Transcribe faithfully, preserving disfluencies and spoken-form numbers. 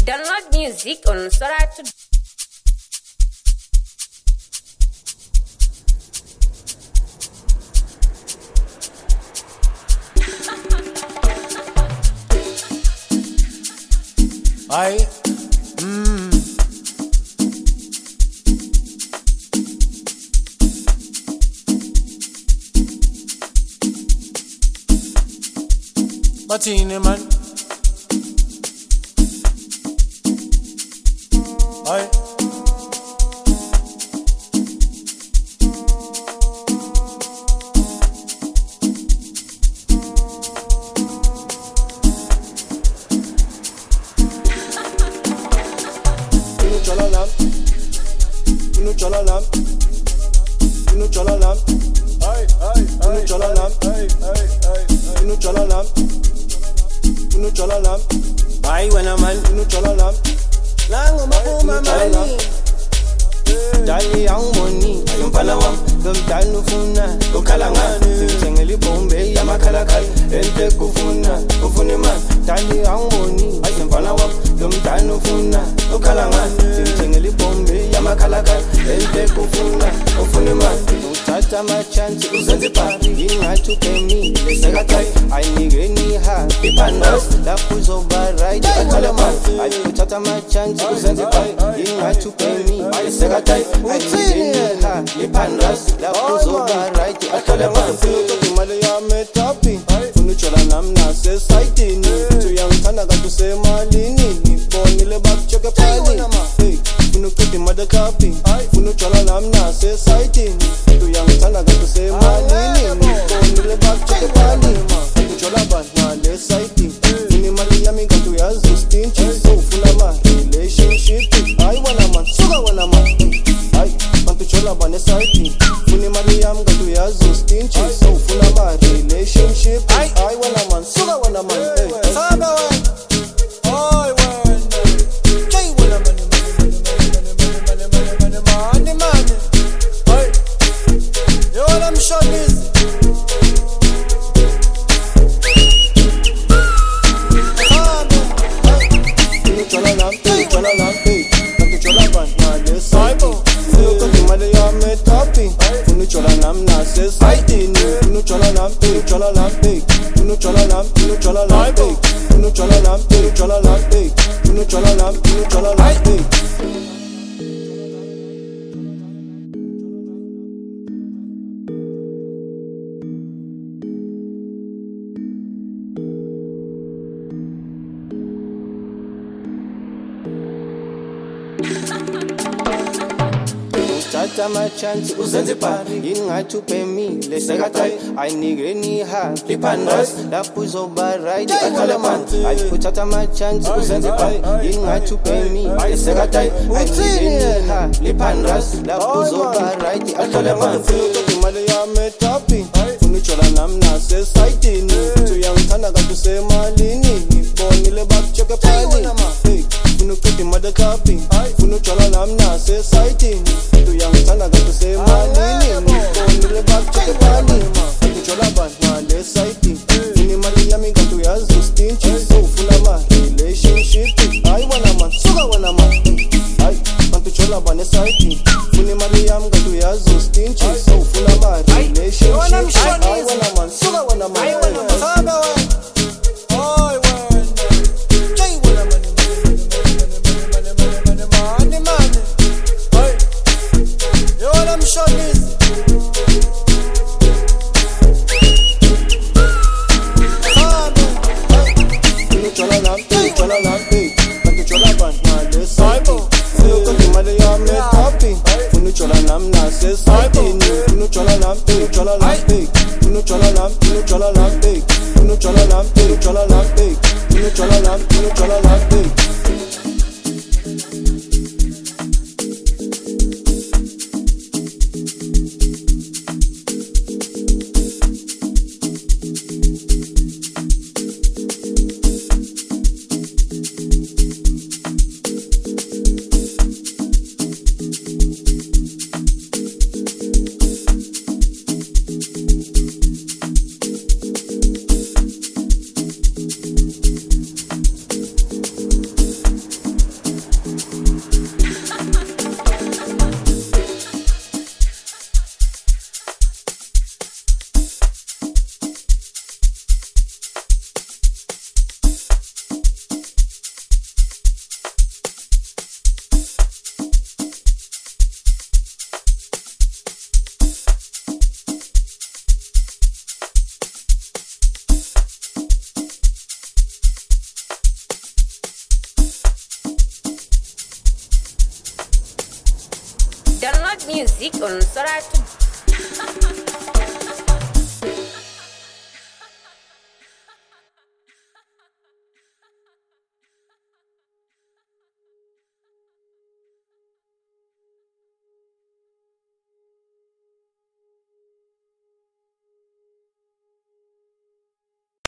Download music on Sora to I mm. Martini man I Chalalam, Unu chalalam, Unu chalalam, ay ay Unu chalalam, ay ay ay Unu chalalam, Unu chalalam, ay wana man Unu chalalam, lango makuma mani, dali yang moni, ayum palawam, dum danu funa, ukalanga, singeli bombe ya makalakal, ente kufuna, kufuni man, dali yang moni, ayum palawam, dum danu funa, ukalanga. Singeli bombe ya makalaka ente kufuna ufuni man utata machansi uzanzibar ingatu pemi lesagatai ainigeni ha ipandas lapuzoba right akalaman utata machansi uzanzibar ingatu pemi lesagatai ainigeni ha ipandas lapuzoba right akalaman funuto mali ya metapi funuchola namna society ni tuyangana katuse malini ni bonile bakchoke pali Funu kuti mada kapi Funu chola namna society Tu yang tana gato se manini Nipo nile bak choke pani Funu chola ban na le society Funi mali yami gato ya zustinchi So funa ma relationship Ay wana man, suga wana man Ay, fantu chola ban society Funi mali yam gato ya zustinchi So funa ma relationship Ay wana man, suga wana man Sabe wan Ay wan Jay wana man Money, money, hey, you know what I'm showing this? You chola lam, you chola lam, hey, you chola ban, na le saibo. You got the money, you make happy. You chola lam, na se saiti ni. You chola lam, you chola lam, hey, you chola lam, you chola lam, hey, you chola lam, you chola lam, hey, you chola lam, you chola lam, hey. Tata machansi uzanzibar ingatu pemi lesagatai ainigeni ha lipandas lapuzoba right akalaman ay tata machansi uzanzibar ingatu pemi lesagatai ainigeni ha lipandas lapuzoba right akalaman funuto mali ya metapi funichola namna society ni tu yang tana gato se malini ni bonile bak choke pani funuto mada kapi funichola namna society ni tu yang tana gato se malini ni bonile bak choke pani funichola ban na le society funi mali yami gato ya zustinchi so funa ma relationship ay wana man suga wana man ay funichola ban society funi mali yam gato ya zustinchi so funa ma relationship ay wana man suga wana man sabe wan ay wan jay wana man money money hey you know what I'm showing this you chola lam you chola lam hey you chola ban na le saibo you got the money you make happy you chola lam na se saibo you chola lam you chola lam hey you chola lam you chola lam hey you chola lam you chola lam hey you chola lam you chola lam hey music on Solar to